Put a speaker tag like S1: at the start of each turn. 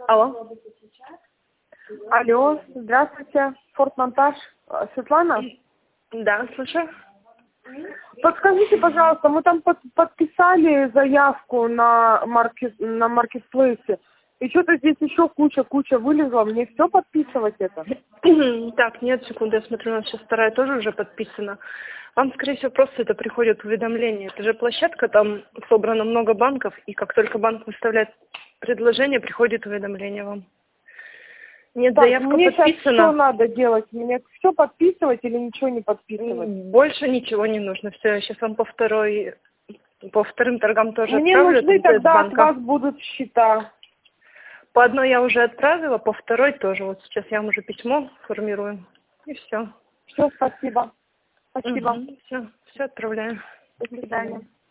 S1: Алло.
S2: Алло, здравствуйте, Форт-Монтаж. Светлана?
S1: Да, слушаю.
S2: Подскажите, пожалуйста, мы там подписали заявку на маркетплейсе. И что-то здесь еще куча вылезла. Мне все подписывать это?
S1: Так, нет, секунду, я смотрю, у нас сейчас вторая тоже уже подписана. Вам, скорее всего, просто это приходит уведомление. Это же площадка, там собрано много банков, и как только банк выставляет предложение, приходит уведомление вам. Нет,
S2: Так,
S1: заявка
S2: мне
S1: подписана.
S2: сейчас что надо делать? Мне все подписывать или ничего не подписывать?
S1: Больше ничего не нужно. Все, я сейчас вам по вторым торгам тоже
S2: Мне
S1: отправлю.
S2: нужны
S1: это
S2: тогда от
S1: банка.
S2: вас будут счета.
S1: По одной я уже отправила, по второй тоже. Вот сейчас я вам уже письмо формирую. И все.
S2: Все, спасибо. Спасибо.
S1: Все отправляю.
S2: До свидания.